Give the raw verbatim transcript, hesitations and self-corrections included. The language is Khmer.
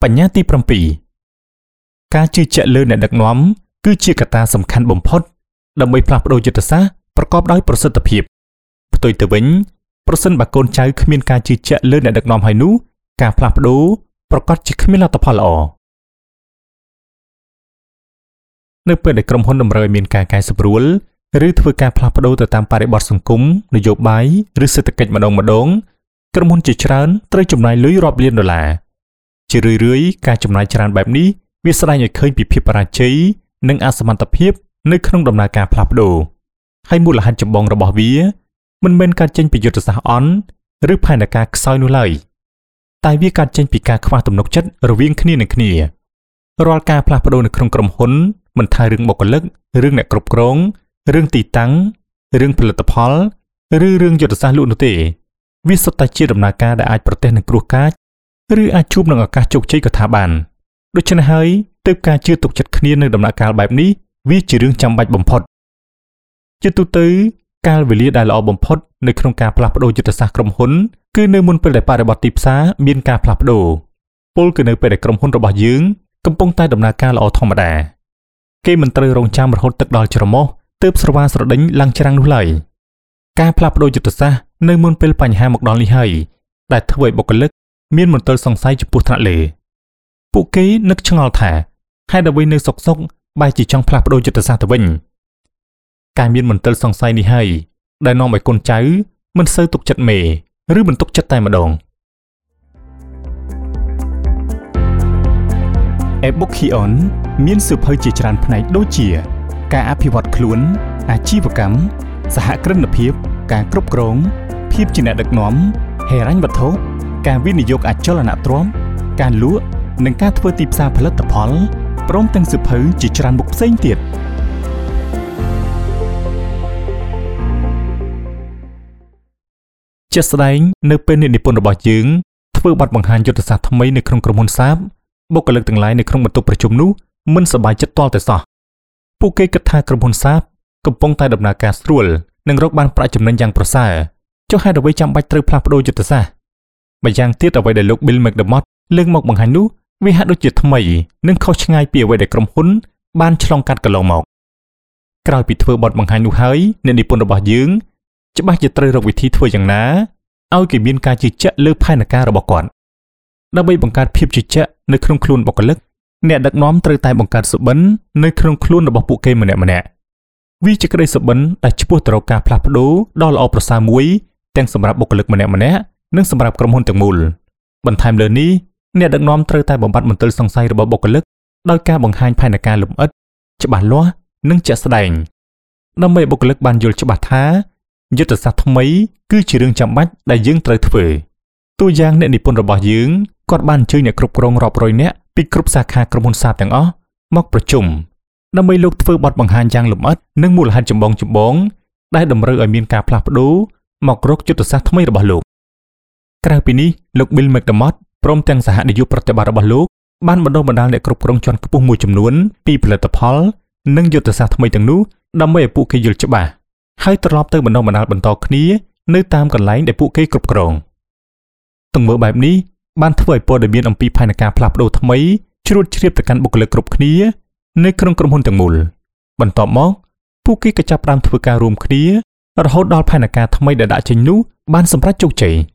បញ្ញាទីប្រាំពីរការជឿជាក់លើអ្នកដឹកនាំគឺជាកត្តាសំខាន់បំផុតដើម្បីផ្លាស់ប្ដូរយុទ្ធសាស្ត្រប្រកបដោយប្រសិទ្ធភាពផ្ទុយទៅវិញប្រសិនបើកូនចៅគ្មានការជឿជាក់លើអ្នកដឹកនាំហើយនោះការផ្លាស់ប្ដូរប្រកាសជាគ្មានលទ្ធផលល្អនៅពេលដែលក្រុមហ៊ុនតម្រូវឲ្យមានការកែសម្រួលឬធ្វើការផ្លាស់ប្ដូរទៅតាមបរិបទសង្គមនយោបាយឬសេដ្ឋកិច្ចម្ដងម្ដងក្រុមហ៊ុនជាច្រើនត្រូវចំណាយលុយរាប់លានដុល្លារជារឿយៗការចំណាយច្រើនបែបនេះវាស្ដែងឲ្យឃើញពីភាពបរាជ័យនិងអសមត្ថភាពនៅក្នុងដំណើរការផ្លាស់ប្ដូរហើយមូលហេតុចម្បងរបស់វាមិនមែនកើតចេញពីយុទ្ធសាស្ត្រអន់ឬផែនការខ្សោយនោះឡើយតែវាកើតចេញពីការខ្វះទំនុកចិត្តរវាងគ្នានឹងគ្នារាល់ការផ្លាស់ប្ដូរនៅក្នុងក្រុមហ៊ុនមិនថារឿងបុគ្គលិករឿងអ្នកគ្រប់គ្រងរឿងទីតាំងរឿងផលិតផលឬរឿងយុទ្ធសាស្ត្រលក់នោះទេវាសុទ្ធតែជាដំណើរការដែលអាចប្រទះនឹងគ្រោះកាចឬអាចជួបនឹងឱកាសជោគជ័យក៏ថាបានដូច្នេះហើយទើបការជឿទុកចិត្តគ្នានៅដំណាក់កាលបែបនេះវាជារឿងចាំបាច់បំផុតជាទូទៅកាលវេលាដែលល្អបំផុតនៅក្នុងការផ្លាស់ប្ដូរយុទ្ធសាស្ត្រក្រុមហ៊ុនគឺនៅមុនពេលដែលបរិបទទីផ្សារមានការផ្លាស់ប្ដូរពលគឺនៅពេលដែលក្រុមហ៊ុនរបស់យើងកំពុងតែដំណើរការល្អធម្មតាគេមិនត្រូវរងចាំរហូតទឹកដល់ច្រមុះទើបស្រវាស្រដេញឡើងច្រាំងនោះឡើយការផ្លាស់ប្ដូរយុទ្ធសាស្ត្រនៅមុនពេលបញ្ហាមកដល់នេះហើយដែលធ្វើឲ្យបុគ្គលិកមានមន្ទិលសង្ស័យចំពោះថ្នាក់លើពួកគេនឹកឆ្ងល់ថាហេតុអ្វីនៅសុកសុកបែរជាចង់ផ្លាស់ប្ដូរយុទ្ធសាស្ត្រទៅវិញការមានមន្ទិលសង្ស័យនេះហើយដែលនាំឲ្យកូនចៅមិនសូវទុកចិត្តមេឬមិនទុកចិត្តតែម្ដង Ebookion មានសៀវភៅជាច្រើនផ្នែកដូចជាការអភិវឌ្ឍខ្លួនអាជីវកម្មសហគ្រិនភាពការគ្រប់គ្រងភាពជាអ្នកដឹកនាំហិរញ្ញវត្ថុការវិនិយោគអចលនទ្រព្យការលក់និងការធ្វើទីផ្សារផលិតផលព្រមទាំងសៀវភៅជាច្រើនមុខផ្សេងទៀតជាក់ស្ដែងនៅពេលអ្នកនិពន្ធរបស់យើងធ្វើបទបង្ហាញយុទ្ធសាស្ត្រថ្មីនៅក្នុងក្រុមហ៊ុនសាបបុគ្គលិកទាំងឡាយនៅក្នុងបន្ទប់ប្រជុំនោះមិនសប្បាយចិត្តទាល់តែសោះពួកគេគិតថាក្រុមហ៊ុនសាបកំពុងតែដំណើរការស្រួលនិងរកបានប្រាក់ចំណេញយ៉ាងប្រសើរចុះហេតុអ្វីចាំបាច់ត្រូវផ្លាស់ប្ដូរយុទ្ធសាស្ត្រម្យ៉ាងទៀតអ្វីដែលលោក Bill McDermott លើកមកបង្ហាញនោះវាហាក់ដូចជាថ្មីនិងខុសឆ្ងាយពីអ្វីដែលក្រុមហ៊ុនបានឆ្លងកាត់កន្លងមកក្រោយពីធ្វើបទបង្ហាញនោះហើយអ្នកនិពន្ធរបស់យើងច្បាស់ជាត្រូវរកវិធីធ្វើយ៉ាងណាឲ្យគេមានការជឿជាក់លើផែនការរបស់គាត់ដើម្បីបង្កើតភាពជឿជាក់នៅក្នុងខ្លួនបុគ្គលិកអ្នកដឹកនាំត្រូវតែបង្កើតសុបិននៅក្នុងខ្លួនរបស់ពួកគេម្នាក់ម្នាក់វាជាក្តីសុបិនដែលឆ្ពោះទៅរកការផ្លាស់ប្ដូរដ៏ល្អប្រសើរមួយទាំងសម្រាប់បុគ្គលិកម្នាក់ម្នាក់និងសម្រាប់ក្រុមហ៊ុនទាំងមូលបន្ថែមលើនេះអ្នកដឹកនាំត្រូវតែបំបត្តិមន្ទិលសង្ស័យរបស់បុគ្គលិកដោយការបង្ហាញផែនការលម្អិតច្បាស់លាស់និងជាក់ស្ដែងដើម្បីឲ្យបុគ្គលិកបានយល់ច្បាស់ថាយុទ្ធសាស្ត្រថ្មីគឺជារឿងចាំបាច់ដែលយើងត្រូវធ្វើតួយ៉ាងអ្នកនិពន្ធរបស់យើងគាត់បានអញ្ជើញអ្នកគ្រប់គ្រងរាប់រយនាក់ពីគ្រប់សាខាក្រុមហ៊ុនសាបទាំងអស់មកប្រជុំដើម្បីលោកធ្វើបទបង្ហាញយ៉ាងលម្អិតនិងមូលហេតុចម្បងចម្បងដែលតម្រូវឲ្យមានការផ្លាស់ប្ដូរមករកយុទ្ធសាស្ត្រថ្មីរបស់លោកក្រៅពីនេះលោក Bill McDermott ព្រមទាំងសហនាយកប្រតិបត្តិរបស់លោកបានបណ្ដុះបណ្ដាលអ្នកគ្រប់គ្រងជាន់ខ្ពស់មួយចំនួនពីផលិតផលនិងយុទ្ធសាស្ត្រថ្មីទាំងនោះដើម្បីឲ្យពួកគេយល់ច្បាស់ហើយត្រឡប់ទៅបណ្ដុះបណ្ដាលបន្តគ្នានៅតាមកន្លែងដែលពួកគេគ្រប់គ្រងទង្វើបែបនេះបានធ្វើឲ្យព័ត៌មានអំពីផែនការផ្លាស់ប្ដូរថ្មីជ្រួតជ្រាបទៅកាន់បុគ្គលិកគ្រប់គ្នានៅក្នុងក្រុមហ៊ុនទាំងមូលបន្ទាប់មកពួកគេក៏ចាប់ផ្ដើមធ្វើការរួមគ្នារហូតដល់ផែនការថ្មីដែលដាក់ចេញនោះបានសម្រេចជោគជ័យ